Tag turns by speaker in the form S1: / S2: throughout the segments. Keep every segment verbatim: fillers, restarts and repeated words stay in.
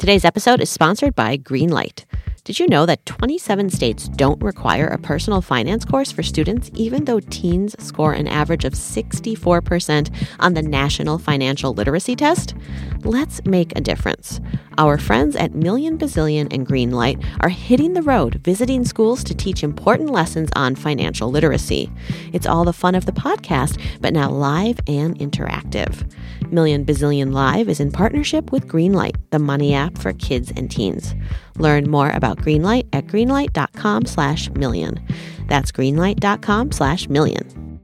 S1: Today's episode is sponsored by Greenlight. Did you know that twenty-seven states don't require a personal finance course for students, even though teens score an average of sixty-four percent on the National Financial Literacy Test? Let's make a difference. Our friends at Million Bazillion and Greenlight are hitting the road, visiting schools to teach important lessons on financial literacy. It's all the fun of the podcast, but now live and interactive. Million Bazillion Live is in partnership with Greenlight, the money app for kids and teens. Learn more about Greenlight at greenlight.com slash million. That's greenlight.com slash million.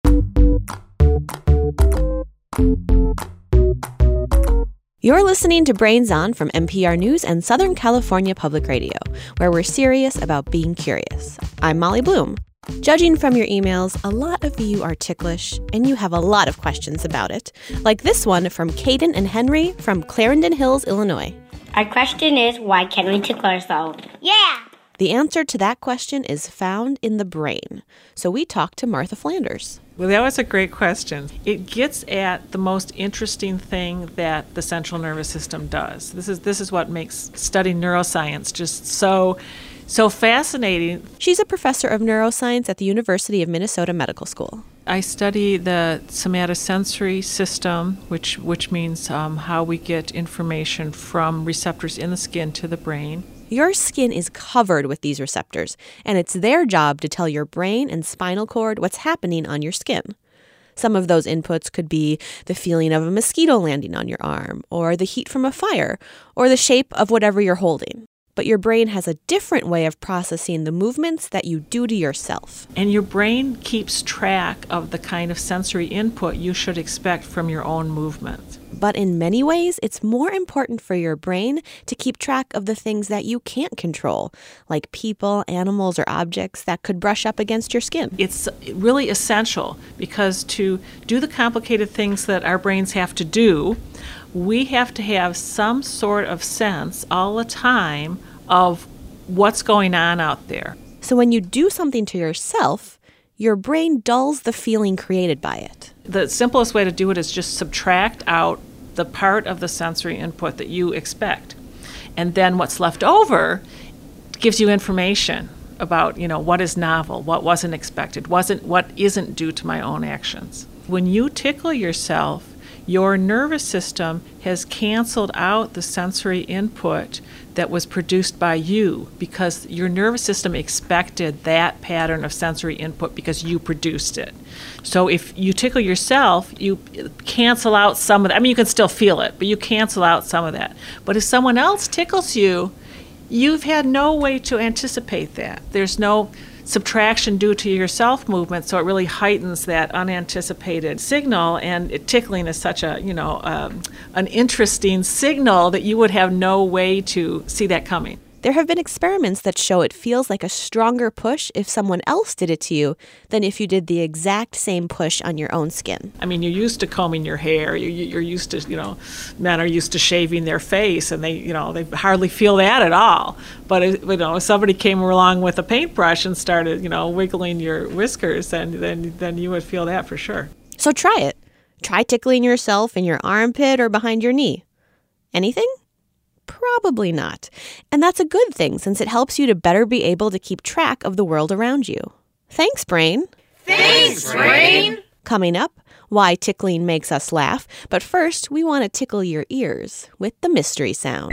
S1: You're listening to Brains On from N P R News and Southern California Public Radio, where we're serious about being curious. I'm Molly Bloom. Judging from your emails, a lot of you are ticklish, and you have a lot of questions about it, like this one from Caden and Henry from Clarendon Hills, Illinois.
S2: Our question is, why can't we tickle ourselves? Yeah!
S1: The answer to that question is found in the brain. So we talked to Martha Flanders.
S3: Well, that was a great question. It gets at the most interesting thing that the central nervous system does. This is this is what makes studying neuroscience just so so fascinating.
S1: She's a professor of neuroscience at the University of Minnesota Medical School.
S3: I study the somatosensory system, which which means um, how we get information from receptors in the skin to the brain.
S1: Your skin is covered with these receptors, and it's their job to tell your brain and spinal cord what's happening on your skin. Some of those inputs could be the feeling of a mosquito landing on your arm, or the heat from a fire, or the shape of whatever you're holding. But your brain has a different way of processing the movements that you do to yourself.
S3: And your brain keeps track of the kind of sensory input you should expect from your own movement.
S1: But in many ways, it's more important for your brain to keep track of the things that you can't control, like people, animals, or objects that could brush up against your skin.
S3: It's really essential because to do the complicated things that our brains have to do, we have to have some sort of sense all the time of what's going on out there.
S1: So when you do something to yourself, your brain dulls the feeling created by it.
S3: The simplest way to do it is just subtract out the part of the sensory input that you expect. And then what's left over gives you information about, you know, what is novel, what wasn't expected, wasn't what isn't due to my own actions. When you tickle yourself, your nervous system has canceled out the sensory input that was produced by you because your nervous system expected that pattern of sensory input because you produced it. So if you tickle yourself, you cancel out some of that. I mean, you can still feel it, but you cancel out some of that. But if someone else tickles you, you've had no way to anticipate that. There's no subtraction due to your self movement, so it really heightens that unanticipated signal, and it, tickling is such a, you know, um, an interesting signal that you would have no way to see that coming.
S1: There have been experiments that show it feels like a stronger push if someone else did it to you than if you did the exact same push on your own skin.
S3: I mean, you're used to combing your hair. You, you're used to, you know, men are used to shaving their face, and they, you know, they hardly feel that at all. But, if, you know, if somebody came along with a paintbrush and started, you know, wiggling your whiskers, then, then, then you would feel that for sure.
S1: So try it. Try tickling yourself in your armpit or behind your knee. Anything? Probably not. And that's a good thing, since it helps you to better be able to keep track of the world around you. Thanks, Brain.
S2: Thanks, Brain.
S1: Coming up, why tickling makes us laugh. But first, we want to tickle your ears with the mystery sound.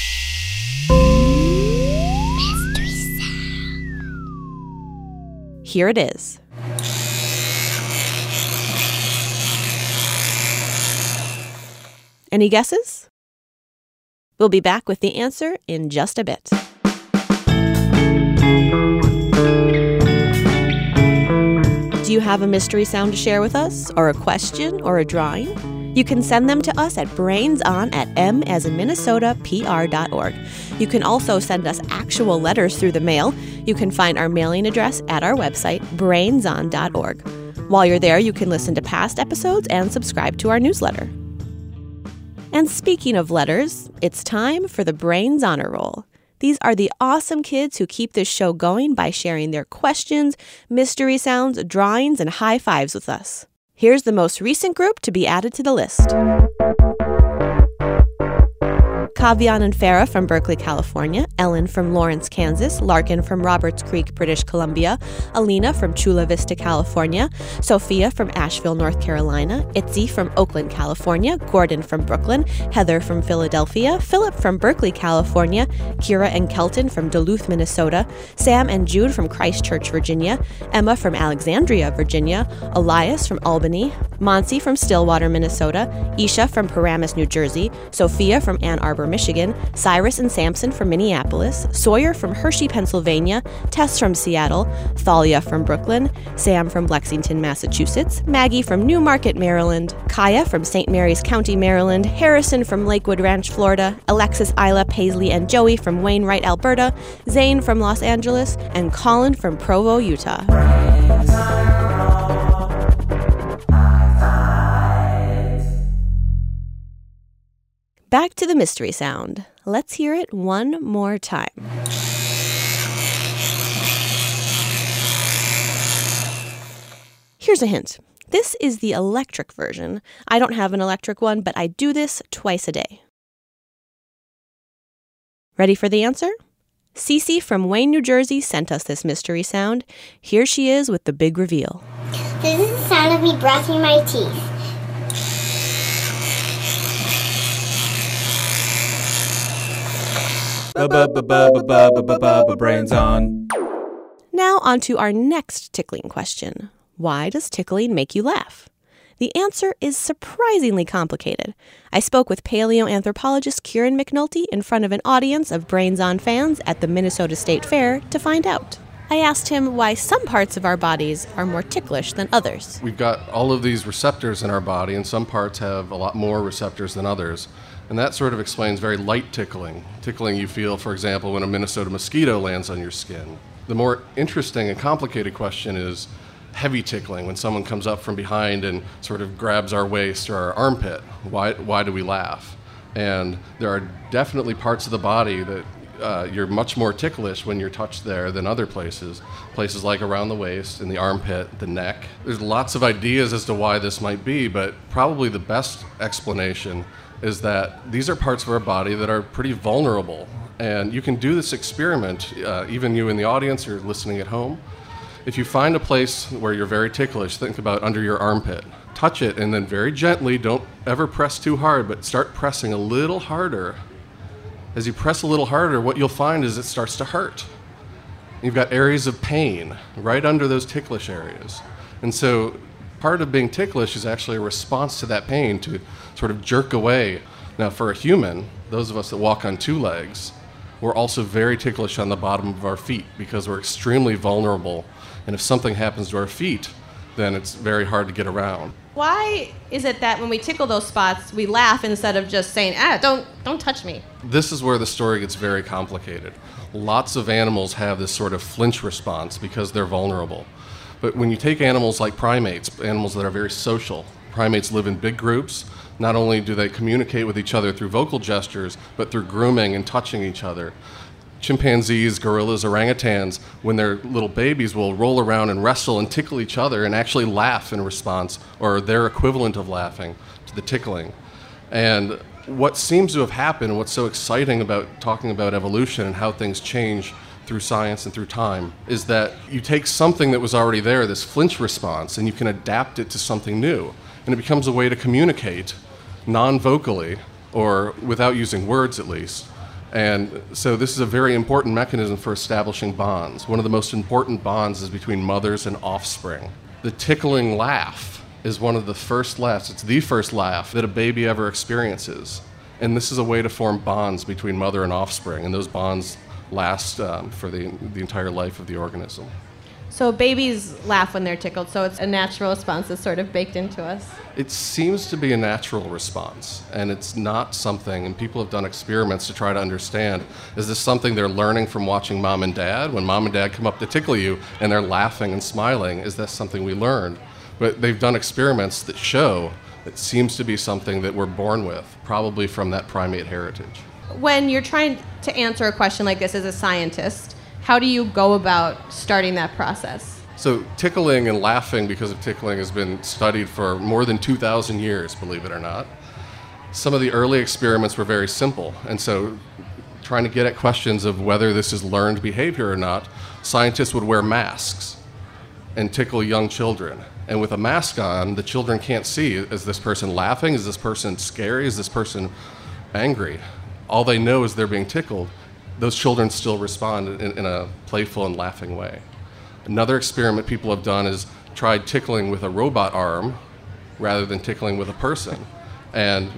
S1: Mystery sound. Here it is. Any guesses? We'll be back with the answer in just a bit. Do you have a mystery sound to share with us, or a question, or a drawing? You can send them to us at brainson at m as in Minnesota, pr dot org. You can also send us actual letters through the mail. You can find our mailing address at our website, brainson dot org. While you're there, you can listen to past episodes and subscribe to our newsletter. And speaking of letters, it's time for the Brains Honor Roll. These are the awesome kids who keep this show going by sharing their questions, mystery sounds, drawings, and high fives with us. Here's the most recent group to be added to the list. Kavian and Farah from Berkeley, California, Ellen from Lawrence, Kansas, Larkin from Roberts Creek, British Columbia, Alina from Chula Vista, California, Sophia from Asheville, North Carolina, Itzy from Oakland, California, Gordon from Brooklyn, Heather from Philadelphia, Philip from Berkeley, California, Kira and Kelton from Duluth, Minnesota, Sam and Jude from Christchurch, Virginia, Emma from Alexandria, Virginia, Elias from Albany, Monsi from Stillwater, Minnesota, Isha from Paramus, New Jersey, Sophia from Ann Arbor, Michigan, Cyrus and Sampson from Minneapolis, Sawyer from Hershey, Pennsylvania, Tess from Seattle, Thalia from Brooklyn, Sam from Lexington, Massachusetts, Maggie from Newmarket, Maryland, Kaya from Saint Mary's County, Maryland, Harrison from Lakewood Ranch, Florida, Alexis, Isla, Paisley, and Joey from Wainwright, Alberta, Zane from Los Angeles, and Colin from Provo, Utah. Back to the mystery sound. Let's hear it one more time. Here's a hint. This is the electric version. I don't have an electric one, but I do this twice a day. Ready for the answer? Cece from Wayne, New Jersey sent us this mystery sound. Here she is with the big reveal.
S2: This is the sound of me brushing my teeth.
S4: Brains on.
S1: Now on to our next tickling question. Why does tickling make you laugh? The answer is surprisingly complicated. I spoke with paleoanthropologist Kieran McNulty in front of an audience of Brains On fans at the Minnesota State Fair to find out. I asked him why some parts of our bodies are more ticklish than others.
S5: We've got all of these receptors in our body, and some parts have a lot more receptors than others. And that sort of explains very light tickling. Tickling you feel, for example, when a Minnesota mosquito lands on your skin. The more interesting and complicated question is heavy tickling, when someone comes up from behind and sort of grabs our waist or our armpit. Why, why do we laugh? And there are definitely parts of the body that uh, you're much more ticklish when you're touched there than other places. Places like around the waist, in the armpit, the neck. There's lots of ideas as to why this might be, but probably the best explanation is that these are parts of our body that are pretty vulnerable. And you can do this experiment, uh, even you in the audience or listening at home. If you find a place where you're very ticklish, think about under your armpit. Touch it and then very gently, don't ever press too hard, but start pressing a little harder. As you press a little harder, what you'll find is it starts to hurt. You've got areas of pain right under those ticklish areas. And so part of being ticklish is actually a response to that pain, to sort of jerk away. Now, for a human, those of us that walk on two legs, we're also very ticklish on the bottom of our feet because we're extremely vulnerable. And if something happens to our feet, then it's very hard to get around.
S6: Why is it that when we tickle those spots, we laugh instead of just saying, ah, don't, don't touch me?
S5: This is where the story gets very complicated. Lots of animals have this sort of flinch response because they're vulnerable. But when you take animals like primates, animals that are very social, primates live in big groups. Not only do they communicate with each other through vocal gestures, but through grooming and touching each other. Chimpanzees, gorillas, orangutans, when they're little babies, will roll around and wrestle and tickle each other and actually laugh in response, or their equivalent of laughing, to the tickling. And what seems to have happened, what's so exciting about talking about evolution and how things change through science and through time, is that you take something that was already there, this flinch response, and you can adapt it to something new. And it becomes a way to communicate non-vocally, or without using words at least. And so this is a very important mechanism for establishing bonds. One of the most important bonds is between mothers and offspring. The tickling laugh is one of the first laughs, it's the first laugh that a baby ever experiences. And this is a way to form bonds between mother and offspring, and those bonds last um, for the, the entire life of the organism.
S6: So babies laugh when they're tickled, so it's a natural response that's sort of baked into us.
S5: It seems to be a natural response, and it's not something, and people have done experiments to try to understand, is this something they're learning from watching mom and dad? When mom and dad come up to tickle you and they're laughing and smiling, is that something we learned? But they've done experiments that show it seems to be something that we're born with, probably from that primate heritage.
S6: When you're trying to answer a question like this as a scientist, how do you go about starting that process?
S5: So tickling and laughing because of tickling has been studied for more than two thousand years, believe it or not. some of the early experiments were very simple. And so trying to get at questions of whether this is learned behavior or not, scientists would wear masks and tickle young children. And with a mask on, the children can't see, is this person laughing? Is this person scary? Is this person angry? All they know is they're being tickled. Those children still respond in, in a playful and laughing way. Another experiment people have done is tried tickling with a robot arm rather than tickling with a person. And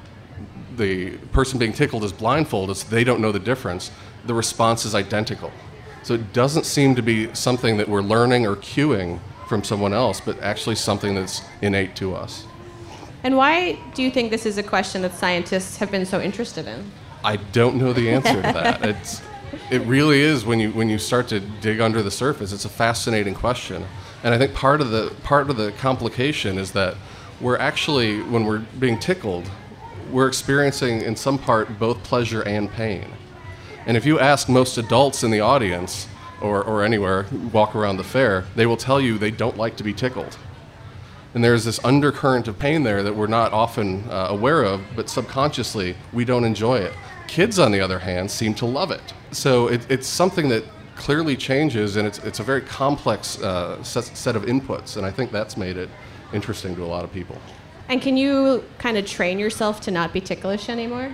S5: the person being tickled is blindfolded, so they don't know the difference. The response is identical. So it doesn't seem to be something that we're learning or cueing from someone else, but actually something that's innate to us.
S6: And why do you think this is a question that scientists have been so interested in?
S5: I don't know the answer to that. It's, it really is, when you when you start to dig under the surface, it's a fascinating question. And I think part of the part of the complication is that we're actually, when we're being tickled, we're experiencing in some part both pleasure and pain. And if you ask most adults in the audience, or, or anywhere, walk around the fair, they will tell you they don't like to be tickled. And there's this undercurrent of pain there that we're not often uh, aware of, but subconsciously we don't enjoy it. Kids, on the other hand, seem to love it. So it, it's something that clearly changes, and it's, it's a very complex uh, set, set of inputs, and I think that's made it interesting to a lot of people.
S6: And can you kind of train yourself to not be ticklish anymore?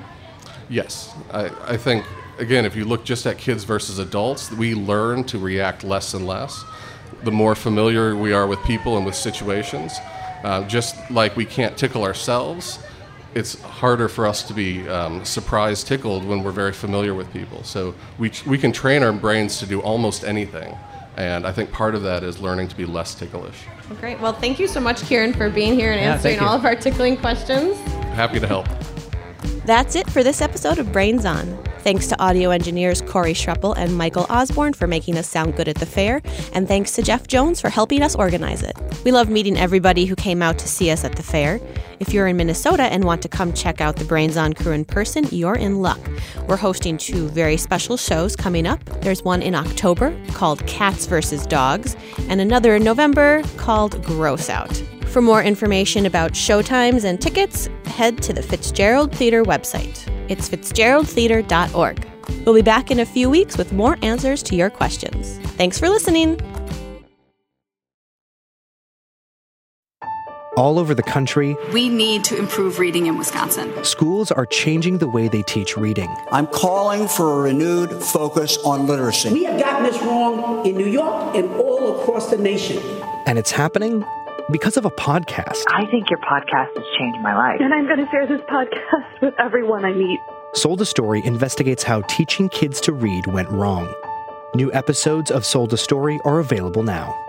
S5: Yes. I, I think, again, if you look just at kids versus adults, we learn to react less and less. The more familiar we are with people and with situations, uh, just like we can't tickle ourselves, it's harder for us to be um, surprise tickled when we're very familiar with people. So we, we can train our brains to do almost anything. And I think part of that is learning to be less ticklish.
S6: Well, great. Well, thank you so much, Kieran, for being here and
S4: Yeah,
S6: answering
S4: thank you.
S6: all of our tickling questions.
S5: Happy to help.
S1: That's it for this episode of Brains On. Thanks to audio engineers Corey Schreppel and Michael Osborne for making us sound good at the fair, and thanks to Jeff Jones for helping us organize it. We love meeting everybody who came out to see us at the fair. If you're in Minnesota and want to come check out the Brains On crew in person, you're in luck. We're hosting two very special shows coming up. There's one in October called Cats versus Dogs, and another in November called Gross Out. For more information about showtimes and tickets, head to the Fitzgerald Theater website. It's fitzgerald theater dot org. We'll be back in a few weeks with more answers to your questions. Thanks for listening.
S4: All over the country,
S7: We need to improve reading in Wisconsin.
S4: schools are changing the way they teach reading.
S8: I'm calling for a renewed focus on literacy.
S9: We have gotten this wrong in New York and all across the nation.
S4: And it's happening because of a podcast.
S10: I think your podcast has changed my life.
S11: And I'm going to share this podcast with everyone I meet.
S4: Sold a Story investigates how teaching kids to read went wrong. New episodes of Sold a Story are available now.